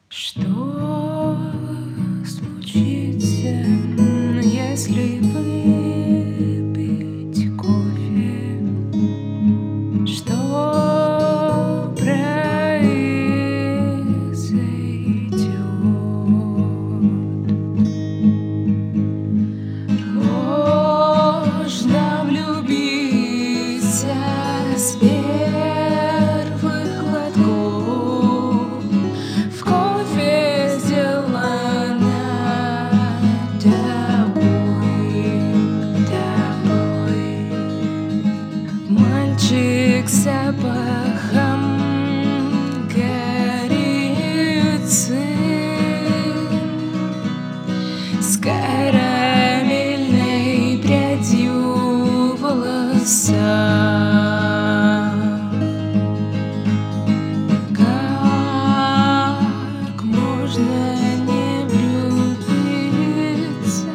Что случится, если выпить кофе? Что произойдет? Можно влюбиться с первых глотков в кофе, сделано тобой. Мальчик с запахом корицы, с карамельной прядью в волосах. Как можно не влюбиться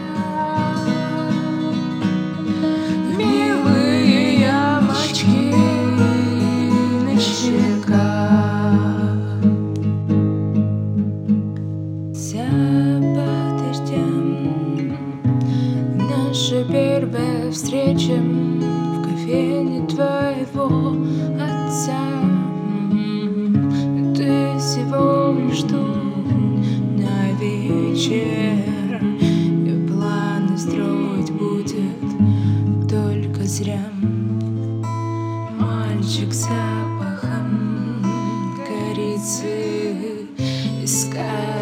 в милые ямочки на щеках? Запах дождя, наша первая встреча в кофейне твоего отца. Ты всего лишь тут на вечер, и планы строить будет только зря. Мальчик с запахом корицы, с